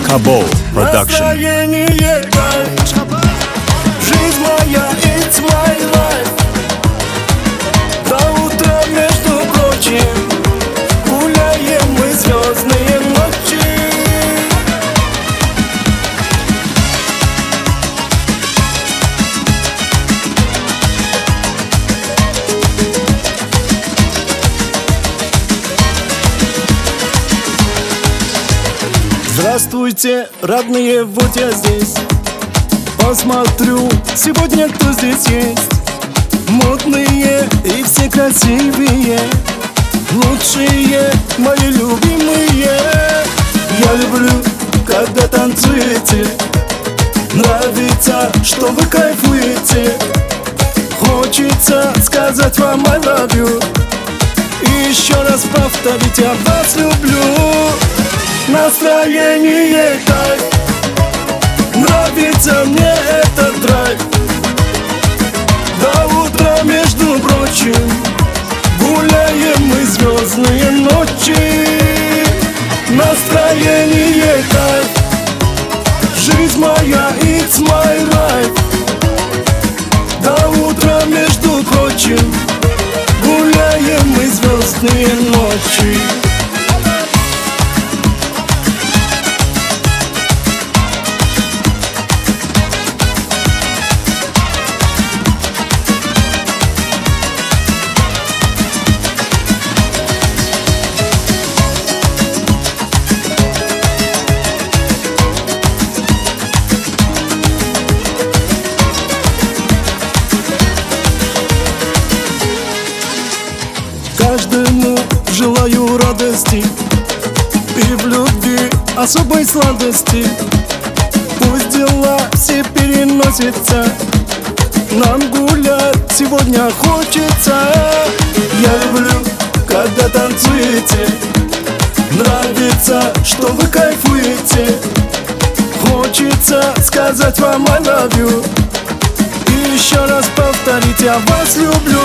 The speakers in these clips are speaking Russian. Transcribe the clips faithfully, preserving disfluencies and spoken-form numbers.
Кабо Продакшн. Настроение кайф, жизнь моя, it's my life. До утра, между прочим, гуляем мы звездные ночи. Здравствуйте, родные, вот я здесь. Посмотрю сегодня, кто здесь есть. Модные и все красивые, лучшие, мои любимые. Я люблю, когда танцуете. Нравится, что вы кайфуете. Хочется сказать вам I love you. И еще раз повторить, я вас люблю. Настроение кайф, нравится мне этот драйв. До утра, между прочим, гуляем мы звездные ночи. Настроение кайф, жизнь моя, it's my life. До утра, между прочим, гуляем мы звездные ночи. Каждому желаю радости и в любви особой сладости. Пусть дела все переносятся, нам гулять сегодня хочется. Я люблю, когда танцуете. Нравится, что вы кайфуете. Хочется сказать вам I love you. И еще раз повторить, я вас люблю.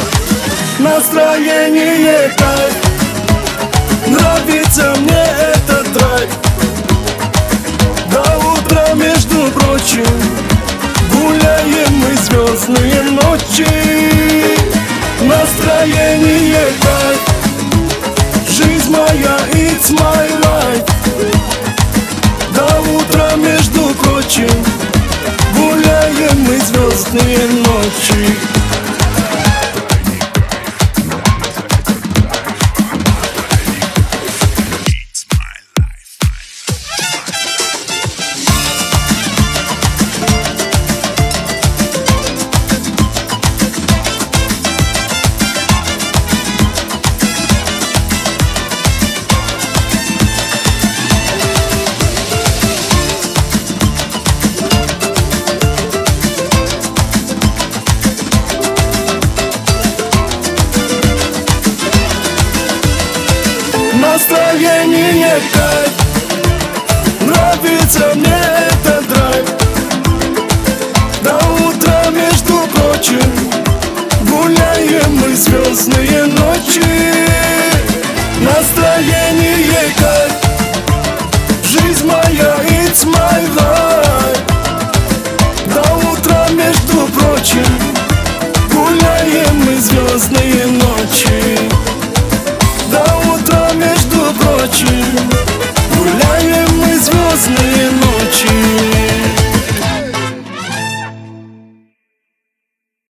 Настроение кайф, нравится мне этот драйв. До утра, между прочим, гуляем мы звездные ночи. Настроение кайф, жизнь моя, it's my life. До утра, между прочим, гуляем мы звездные ночи. Настроение кайф, нравится мне этот драйв. До утра, между прочим, гуляем мы звездные ночи. Настроение кайф, жизнь моя, it's my life. До утра, между прочим, гуляем мы звездные ночи. До утра, между прочим,